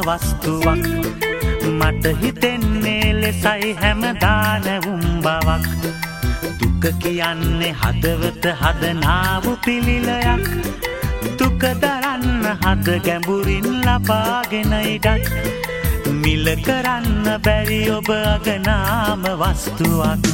වස්තුවක් මට හිතෙන්නේ ලෙසයි හැමදාම උඹවක් දුක කියන්නේ හදවත හදනාවු පිළිලයක් දුක දරන්න හද ගැඹුරින් ලබාගෙන ඉඩක් මිල කරන්න බැරි ඔබ අගනාම වස්තුවක්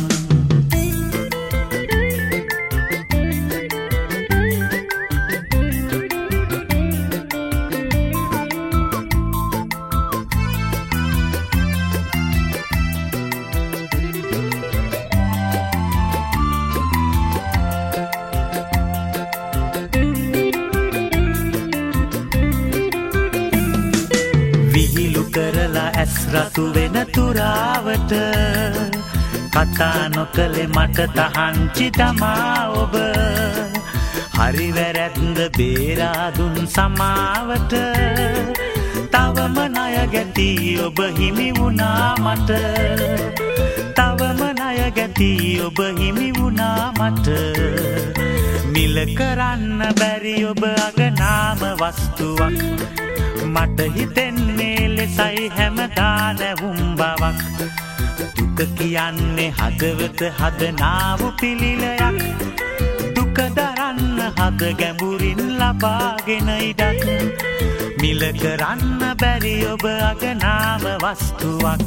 විහිළු කරලා ඇස් රතු වෙන තුරාවට කතා නොකලේ මට තහංචි තමා ඔබ හරි වැරැද්ද බේරා දුන් සමාවට තවම ණය ගැති ඔබ හිමි වුණා මට තවම ණය ගැති ඔබ හිමි වුණා මට මිල කරන්න බැරි ඔබ අගනාම වස්තුවක් මට හිතෙන්නේ ලෙසයි හැමදාම උඹවක් දුක කියන්නේ හදවත හදනාවු පිළිලයක් දුක දරන්න හද ගැඹුරින් ලබාගෙන ඉඩක් මිල කරන්න බැරි ඔබ අගනාම වස්තුවක්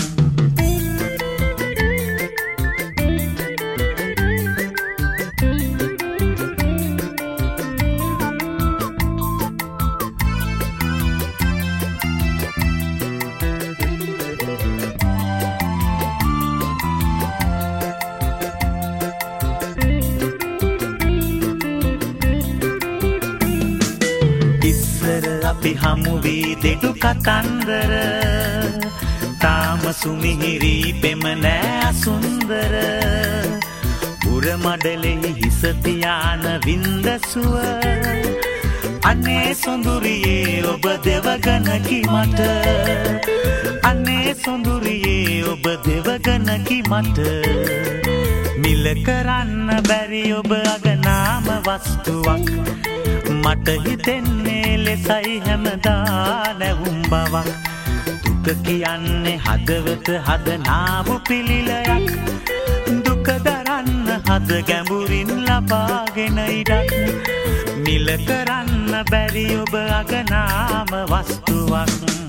අපි හමු වී දෙඩු කතන්දර තාම සුමිහිරි පෙම නෑ අසුන්දර උර මඩලෙහි හිස තියාන වින්දසුව අනේ සොඳුරියේ ඔබ දෙවගනකි මට අනේ සොඳුරියේ ඔබ දෙවගනකි මට මිල කරන්න බැරි ඔබ අගනාම වස්තුවක් මට හිතෙන්නේ ලෙසයි හැමදාම උඹවක් දුක කියන්නේ හදවත හදනාවු පිළිලයක් දුක දරන්න හද ගැඹුරින් ලබාගෙන ඉඩක් මිල කරන්න බැරි ඔබ අගනාම වස්තුවක්